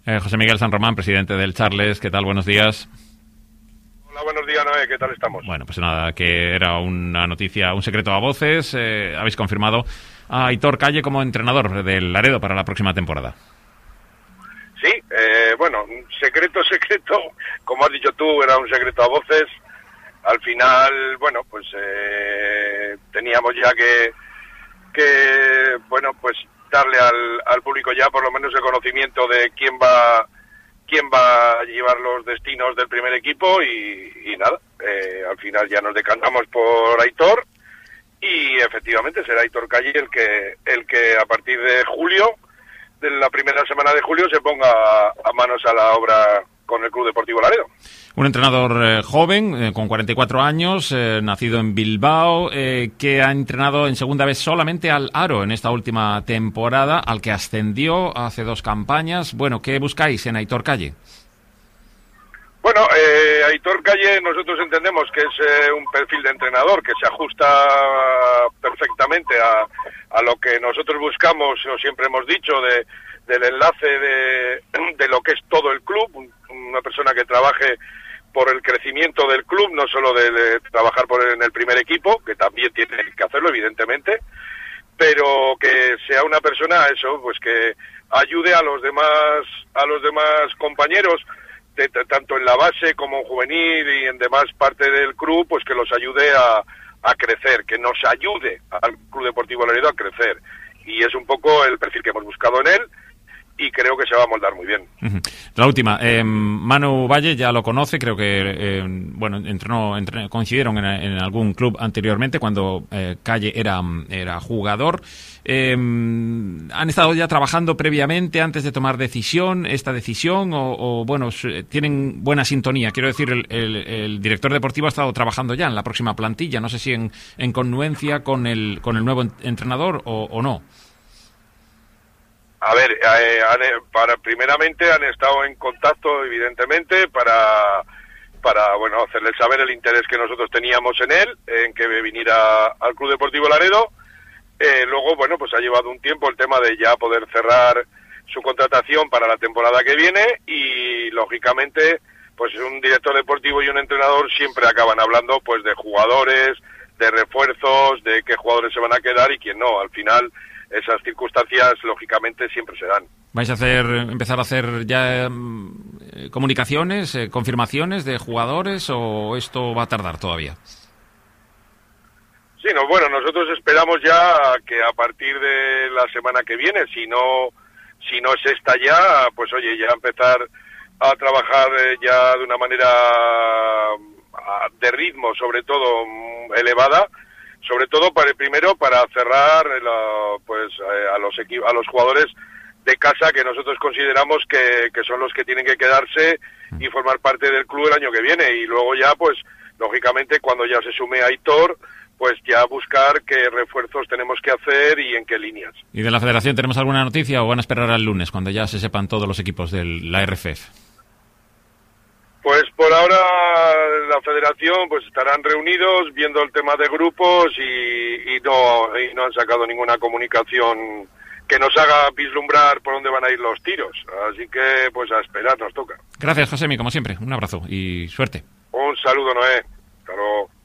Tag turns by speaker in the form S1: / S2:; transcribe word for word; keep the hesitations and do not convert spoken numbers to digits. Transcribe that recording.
S1: Eh, José Miguel San Román, presidente del Charles, ¿qué tal? Buenos días.
S2: Hola, buenos días, Noé, ¿qué tal estamos?
S1: Bueno, pues nada, que era una noticia, un secreto a voces. Eh, habéis confirmado a Aitor Calle como entrenador del Laredo para la próxima temporada.
S2: Sí, eh, bueno, secreto, secreto, como has dicho tú, era un secreto a voces. Al final, bueno, pues eh, teníamos ya que, que, bueno, pues darle al, al público ya por lo menos el conocimiento de quién va quién va a llevar los destinos del primer equipo y, y nada, eh, al final ya nos decantamos por Aitor y efectivamente será Aitor Calle el que, el que a partir de julio, de la primera semana de julio, se ponga a, a manos a la obra con el Club Deportivo Laredo.
S1: Un entrenador eh, joven, eh, con cuarenta y cuatro años, eh, nacido en Bilbao, eh, que ha entrenado en segunda vez solamente al Aro en esta última temporada, al que ascendió hace dos campañas. Bueno, ¿qué buscáis en Aitor Calle?
S2: Bueno, eh, Aitor Calle nosotros entendemos que es eh, un perfil de entrenador que se ajusta perfectamente a, a lo que nosotros buscamos, o siempre hemos dicho, de, del enlace de, de lo que es todo el club, una persona que trabaje por el crecimiento del club, no solo de, de trabajar por el, en el primer equipo, que también tiene que hacerlo, evidentemente, pero que sea una persona, eso, pues que ayude a los demás, a los demás compañeros, de, de, tanto en la base como en juvenil y en demás parte del club, pues que los ayude a, a crecer, que nos ayude al Club Deportivo Laredo a crecer. Y es un poco el perfil que hemos buscado en él, y creo que se va a moldar muy bien.
S1: Uh-huh. La última, eh, Manu Valle ya lo conoce, creo que eh, bueno entrenó, entrenó coincidieron en, en algún club anteriormente cuando eh, Calle era, era jugador. Eh, ¿Han estado ya trabajando previamente antes de tomar decisión, esta decisión, o, o bueno, tienen buena sintonía? Quiero decir, el, el, el director deportivo ha estado trabajando ya en la próxima plantilla, no sé si en, en connuencia con el, con el nuevo entrenador o, o no.
S2: A ver, eh, han, para primeramente han estado en contacto, evidentemente, para, para bueno, hacerles saber el interés que nosotros teníamos en él, en que viniera al Club Deportivo Laredo. Eh, luego, bueno, pues ha llevado un tiempo el tema de ya poder cerrar su contratación para la temporada que viene y, lógicamente, pues un director deportivo y un entrenador siempre acaban hablando, pues, de jugadores, de refuerzos, de qué jugadores se van a quedar y quién no. Al final, esas circunstancias, lógicamente, siempre se dan.
S1: ¿Vais a hacer, empezar a hacer ya eh, comunicaciones, eh, confirmaciones de jugadores, o esto va a tardar todavía?
S2: Sí, no, bueno, nosotros esperamos ya que a partir de la semana que viene, si no, si no es esta ya, pues oye, ya empezar a trabajar eh, ya de una manera a, de ritmo, sobre todo, elevada, sobre todo para primero para cerrar la, pues eh, a los equi- a los jugadores de casa que nosotros consideramos que, que son los que tienen que quedarse y formar parte del club el año que viene, y luego ya pues lógicamente cuando ya se sume Aitor, pues ya buscar qué refuerzos tenemos que hacer y en qué líneas.
S1: ¿Y de la federación tenemos alguna noticia o van a esperar al lunes cuando ya se sepan todos los equipos de la R F F?
S2: Pues por ahora la federación pues estarán reunidos viendo el tema de grupos y, y no y no han sacado ninguna comunicación que nos haga vislumbrar por dónde van a ir los tiros. Así que pues a esperar nos toca.
S1: Gracias, Josemi, como siempre. Un abrazo y suerte.
S2: Un saludo, Noé. Hasta luego.